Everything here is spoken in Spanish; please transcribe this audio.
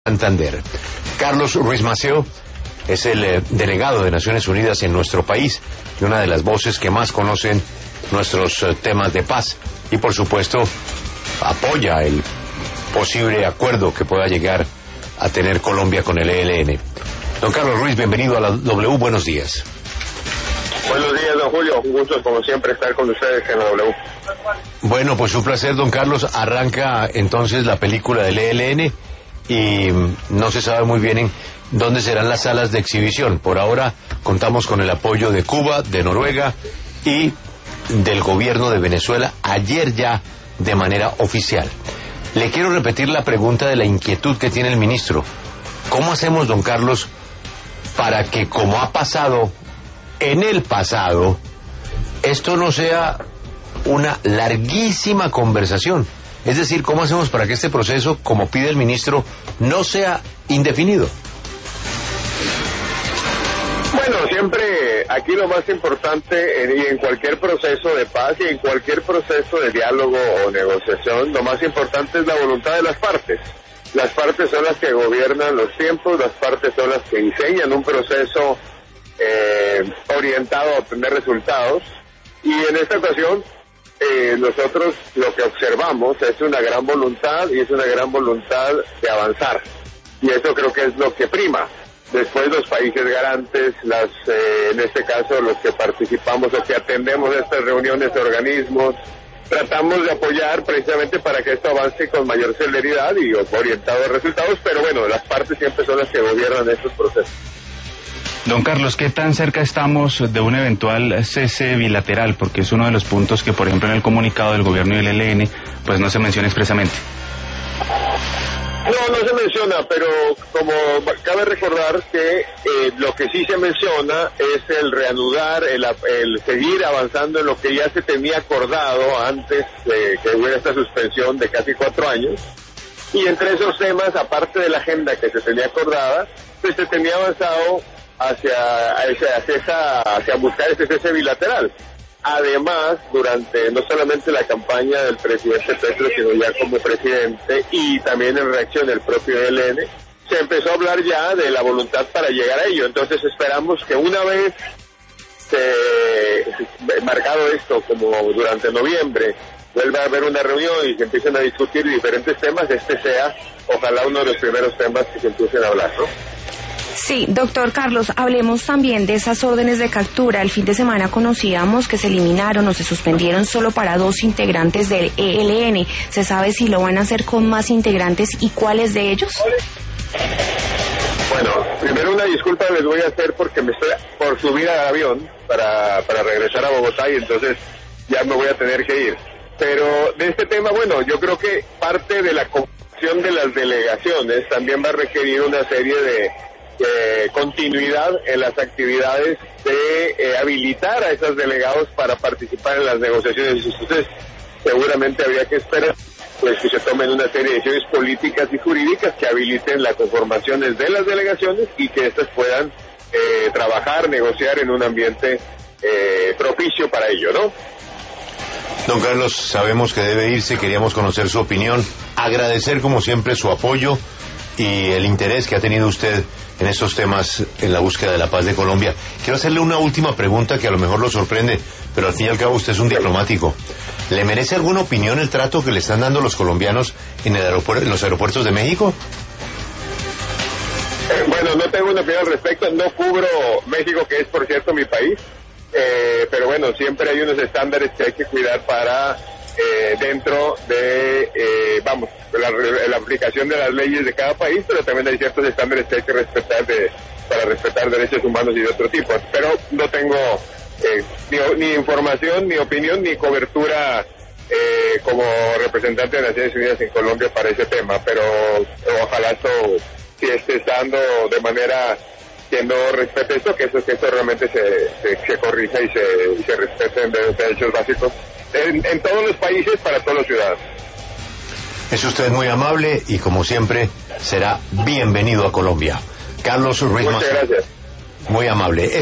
Santander. Carlos Ruiz Maceo es el delegado de Naciones Unidas en nuestro país y una de las voces que más conocen nuestros temas de paz y por supuesto apoya el posible acuerdo que pueda llegar a tener Colombia con el ELN. Don Carlos Ruiz, bienvenido a la W, buenos días. Buenos días, don Julio, un gusto como siempre estar con ustedes en la W. Bueno, pues un placer, don Carlos. Arranca entonces la película del ELN y no se sabe muy bien en dónde serán las salas de exhibición. Por ahora contamos con el apoyo de Cuba, de Noruega y del gobierno de Venezuela, ayer ya de manera oficial. Le quiero repetir la pregunta de la inquietud que tiene el ministro. ¿Cómo hacemos, don Carlos, para que, como ha pasado en el pasado, esto no sea una larguísima conversación? Es decir, ¿cómo hacemos para que este proceso, como pide el ministro, no sea indefinido? Bueno, siempre aquí lo más importante y en cualquier proceso de paz y en cualquier proceso de diálogo o negociación, lo más importante es la voluntad de las partes. Las partes son las que gobiernan los tiempos, las partes son las que diseñan un proceso orientado a obtener resultados, y en esta ocasión nosotros lo que observamos es una gran voluntad, y es una gran voluntad de avanzar, y eso creo que es lo que prima. Después los países garantes, en este caso los que participamos o que atendemos estas reuniones de organismos, tratamos de apoyar precisamente para que esto avance con mayor celeridad y orientado a resultados, pero bueno, las partes siempre son las que gobiernan estos procesos. Don Carlos, ¿qué tan cerca estamos de un eventual cese bilateral? Porque es uno de los puntos que, por ejemplo, en el comunicado del gobierno y el ELN, pues no se menciona expresamente. No se menciona, pero como cabe recordar que lo que sí se menciona es el reanudar, el seguir avanzando en lo que ya se tenía acordado antes de que hubiera esta suspensión de casi 4 años. Y entre esos temas, aparte de la agenda que se tenía acordada, pues se tenía avanzado hacia buscar ese cese bilateral. Además, durante no solamente la campaña del presidente Petro, sino ya como presidente y también en reacción del propio ELN, se empezó a hablar ya de la voluntad para llegar a ello. Entonces esperamos que una vez marcado esto, como durante noviembre, vuelva a haber una reunión y se empiecen a discutir diferentes temas, este sea ojalá uno de los primeros temas que se empiecen a hablar, ¿no? Sí, doctor Carlos, hablemos también de esas órdenes de captura. El fin de semana conocíamos que se eliminaron o se suspendieron solo para 2 integrantes del ELN. ¿Se sabe si lo van a hacer con más integrantes y cuáles de ellos? Bueno, primero una disculpa les voy a hacer porque me estoy por subir al avión para regresar a Bogotá y entonces ya me voy a tener que ir. Pero de este tema, bueno, yo creo que parte de la conformación de las delegaciones también va a requerir una serie de continuidad en las actividades de habilitar a esos delegados para participar en las negociaciones. Entonces, seguramente habría que esperar pues que se tomen una serie de decisiones políticas y jurídicas que habiliten las conformaciones de las delegaciones y que éstas puedan trabajar, negociar en un ambiente propicio para ello, ¿no? Don Carlos, sabemos que debe irse, queríamos conocer su opinión, agradecer como siempre su apoyo y el interés que ha tenido usted en estos temas en la búsqueda de la paz de Colombia. Quiero hacerle una última pregunta que a lo mejor lo sorprende, pero al fin y al cabo usted es un diplomático. ¿Le merece alguna opinión el trato que le están dando los colombianos en los aeropuertos de México? Bueno, no tengo una opinión al respecto, no cubro México, que es por cierto mi país, pero bueno, siempre hay unos estándares que hay que cuidar para dentro de, la aplicación de las leyes de cada país, pero también hay ciertos estándares que hay que respetar para respetar derechos humanos y de otro tipo. Pero no tengo ni información, ni opinión, ni cobertura como representante de Naciones Unidas en Colombia para ese tema, pero ojalá esto si esté dando de manera que no respete esto, que esto realmente se corrija y se respeten derechos básicos en todos los países para todos los ciudadanos. Es usted muy amable y como siempre será bienvenido a Colombia. Carlos Ruiz Maceo. Muchas gracias. Muy amable.